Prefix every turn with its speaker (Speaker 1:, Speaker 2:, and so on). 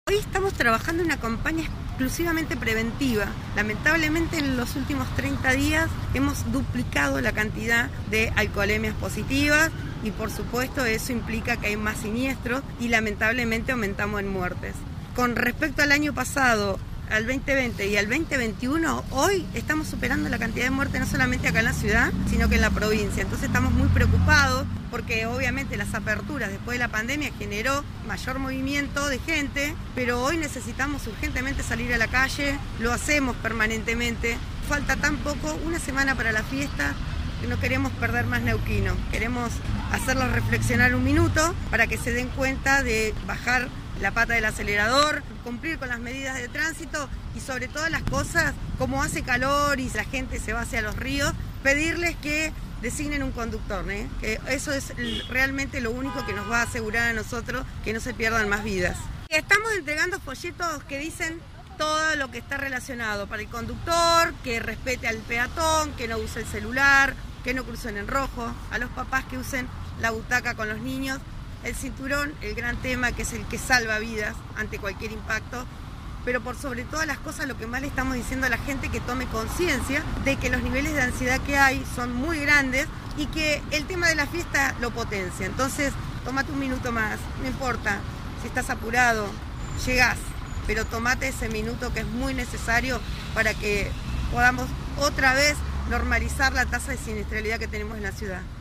Speaker 1: Hoy estamos trabajando en una campaña exclusivamente preventiva. Lamentablemente en los últimos 30 días hemos duplicado la cantidad de alcoholemias positivas y por supuesto eso implica que hay más siniestros y lamentablemente aumentamos en muertes. Con respecto al año pasado, al 2020 y al 2021, hoy estamos superando la cantidad de muertes no solamente acá en la ciudad, sino que en la provincia. Entonces estamos muy preocupados porque obviamente las aperturas después de la pandemia generó mayor movimiento de gente, pero hoy necesitamos urgentemente salir a la calle, lo hacemos permanentemente. Falta tan poco, una semana para la fiesta, que no queremos perder más neuquinos. Queremos hacerlos reflexionar un minuto para que se den cuenta de bajar la pata del acelerador, cumplir con las medidas de tránsito y sobre todas las cosas, como hace calor y la gente se va hacia los ríos, pedirles que designen un conductor, que eso es realmente lo único que nos va a asegurar a nosotros que no se pierdan más vidas. Estamos entregando folletos que dicen todo lo que está relacionado para el conductor, que respete al peatón, que no use el celular, que no crucen en rojo, a los papás que usen la butaca con los niños, el cinturón, el gran tema que es el que salva vidas ante cualquier impacto, pero por sobre todas las cosas lo que más le estamos diciendo a la gente que tome conciencia de que los niveles de ansiedad que hay son muy grandes y que el tema de la fiesta lo potencia. Entonces, tómate un minuto más, no importa si estás apurado, llegás, pero tomate ese minuto que es muy necesario para que podamos otra vez normalizar la tasa de siniestralidad que tenemos en la ciudad.